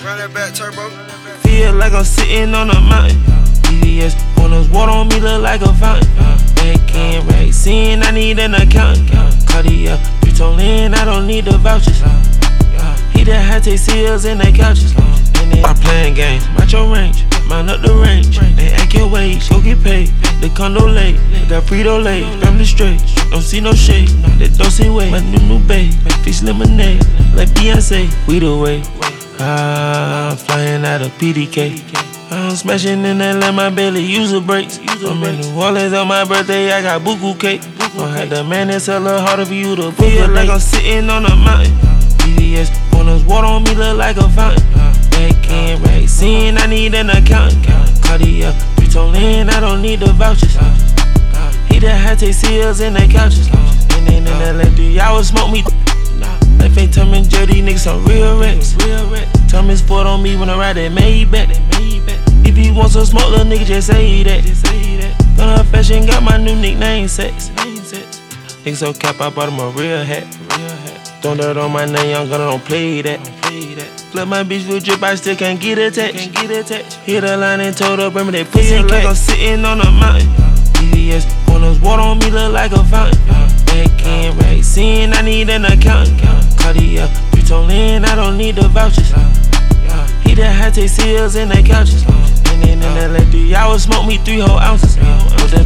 Run that back, turbo. Feel like I'm sitting on a mountain. EVS corners, water on me look like a fountain. Back in right, seeing I need an accountant. Cardia, 3-tone in, I don't need the vouchers. He that had take seals in the couches. And then I playing games, match your range, mount up the range. They act your wage, go get paid. The condo late, got Frito Lay, family straight. Don't see no shade, that don't see way. My new babe, fish lemonade, like Beyonce, we the way. I'm flying out of PDK. I'm smashing in that, let my belly use the brakes. I'm in New Orleans on my birthday, I got buku cake. I had the man that's hella harder for you to feel like I'm sitting on a mountain. EVS corners, water on me look like a fountain. Back in right, seeing I need an accountant. Cardia, 3-tone in, I don't need the vouchers. He that had take seals in the couches. And then in that 3 hours smoke me. Life ain't Tom and Jerry, niggas on real wrecks. Thomas Ford on me when I ride that Maybach. If you want some smoke, little nigga, just say that. Gonna fashion, got my new nickname, Sex. Niggas so cap, I bought him a real hat. Don't dirt on my name, I'm gonna don't play that. Flip my bitch with drip, I still can't get attached. Hit a line and told her, bring me that pussy like I'm sitting on a mountain. EVS corners, water on me look like a fountain. Back in right, seeing I need an accountant. Cardia, 3-tone in, I don't need the vouchers. He that had take seals in the couches. And then in that 3 hours, smoke me 3 whole ounces. With the